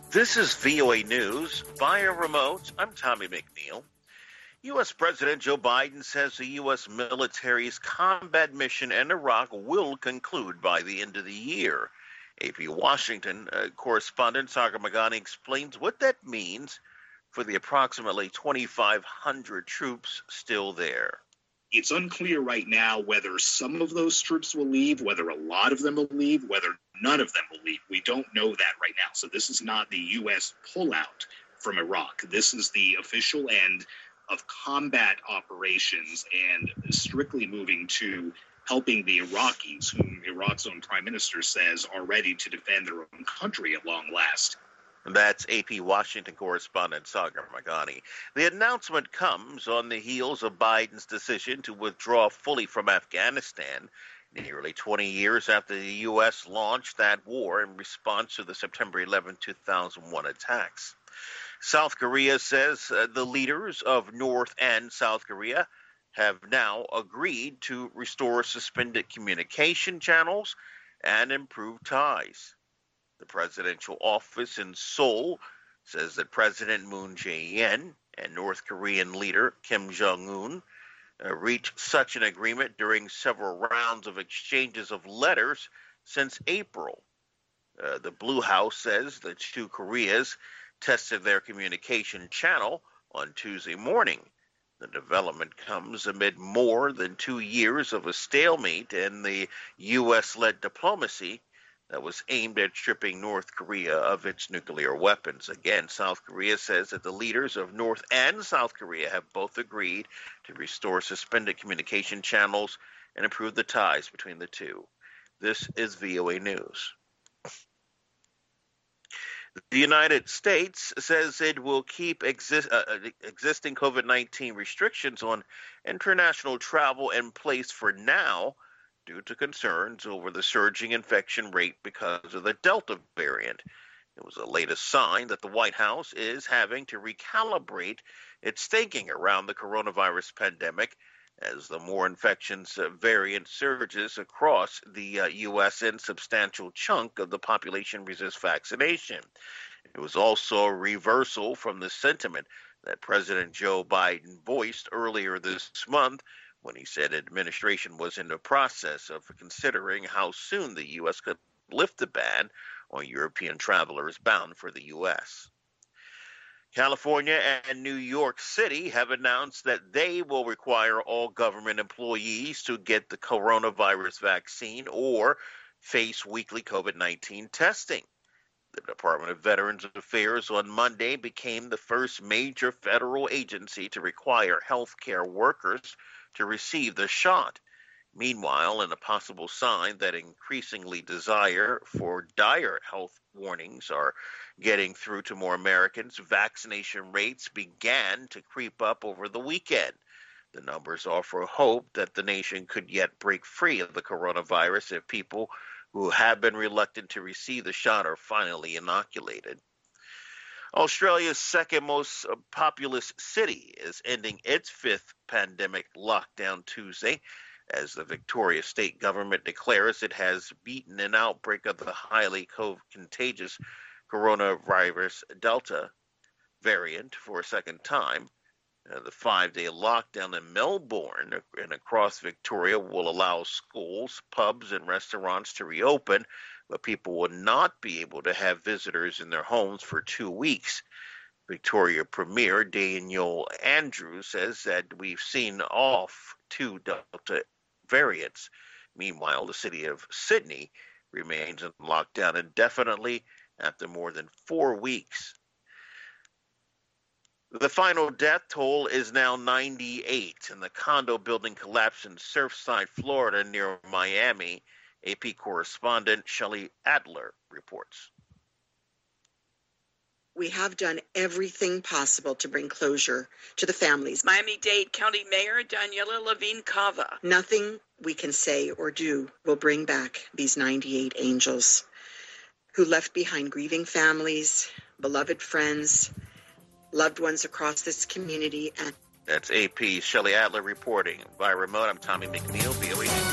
This is VOA News. Via remote, I'm Tommy McNeil. U.S. President Joe Biden says the U.S. military's combat mission in Iraq will conclude by the end of the year. AP Washington correspondent Sagar Meghani explains what that means for the approximately 2,500 troops still there. It's unclear right now whether some of those troops will leave, whether a lot of them will leave, whether none of them will leave. We don't know that right now. So this is not the U.S. pullout from Iraq. This is the official end of combat operations and strictly moving to helping the Iraqis, whom Iraq's own prime minister says are ready to defend their own country at long last. That's AP Washington correspondent Sagar Meghani. The announcement comes on the heels of Biden's decision to withdraw fully from Afghanistan, nearly 20 years after the U.S. launched that war in response to the September 11, 2001 attacks. South Korea says the leaders of North and South Korea have now agreed to restore suspended communication channels and improve ties. The presidential office in Seoul says that President Moon Jae-in and North Korean leader Kim Jong-un reached such an agreement during several rounds of exchanges of letters since April. The Blue House says the two Koreas tested their communication channel on Tuesday morning. The development comes amid more than 2 years of a stalemate in the U.S.-led diplomacy that was aimed at stripping North Korea of its nuclear weapons. Again, South Korea says that the leaders of North and South Korea have both agreed to restore suspended communication channels and improve the ties between the two. This is VOA News. The United States says it will keep existing COVID-19 restrictions on international travel in place for now, due to concerns over the surging infection rate because of the Delta variant. It was the latest sign that the White House is having to recalibrate its thinking around the coronavirus pandemic as the more infections variant surges across the U.S. and substantial chunk of the population resists vaccination. It was also a reversal from the sentiment that President Joe Biden voiced earlier this month when he said administration was in the process of considering how soon the U.S. could lift the ban on European travelers bound for the U.S. California and New York City have announced that they will require all government employees to get the coronavirus vaccine or face weekly COVID-19 testing. The Department of Veterans Affairs on Monday became the first major federal agency to require healthcare workers to receive the shot. Meanwhile, in a possible sign that increasingly desire for dire health warnings are getting through to more Americans, vaccination rates began to creep up over the weekend. The numbers offer hope that the nation could yet break free of the coronavirus if people who have been reluctant to receive the shot are finally inoculated. Australia's second most populous city is ending its fifth pandemic lockdown Tuesday as the Victoria state government declares it has beaten an outbreak of the highly contagious coronavirus Delta variant for a second time. The 5-day lockdown in Melbourne and across Victoria will allow schools, pubs, and restaurants to reopen, but people will not be able to have visitors in their homes for 2 weeks. Victoria Premier Daniel Andrews says that we've seen off 2 Delta variants. Meanwhile, the city of Sydney remains in lockdown indefinitely after more than 4 weeks. The final death toll is now 98, and the condo building collapsed in Surfside, Florida, near Miami. AP correspondent Shelley Adler reports. We have done everything possible to bring closure to the families. Miami-Dade County Mayor Daniela Levine Cava. Nothing we can say or do will bring back these 98 angels who left behind grieving families, beloved friends, loved ones across this community. That's AP Shelley Adler reporting. By remote, I'm Tommy McNeil, VOA.